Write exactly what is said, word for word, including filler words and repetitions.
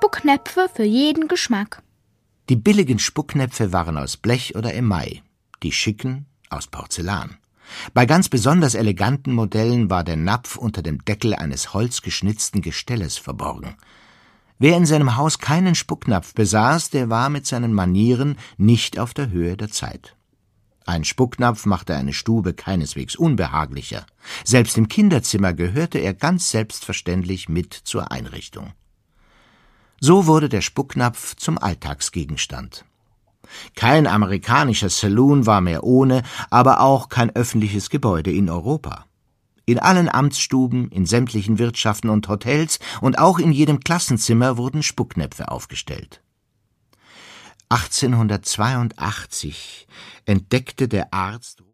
Spucknäpfe für jeden Geschmack. Die billigen Spucknäpfe waren aus Blech oder Email, die schicken aus Porzellan. Bei ganz besonders eleganten Modellen war der Napf unter dem Deckel eines holzgeschnitzten Gestelles verborgen. Wer in seinem Haus keinen Spucknapf besaß, der war mit seinen Manieren nicht auf der Höhe der Zeit. Ein Spucknapf machte eine Stube keineswegs unbehaglicher. Selbst im Kinderzimmer gehörte er ganz selbstverständlich mit zur Einrichtung. So wurde der Spucknapf zum Alltagsgegenstand. Kein amerikanischer Saloon war mehr ohne, aber auch kein öffentliches Gebäude in Europa. In allen Amtsstuben, in sämtlichen Wirtschaften und Hotels und auch in jedem Klassenzimmer wurden Spucknäpfe aufgestellt. achtzehnhundertzweiundachtzig entdeckte der Arzt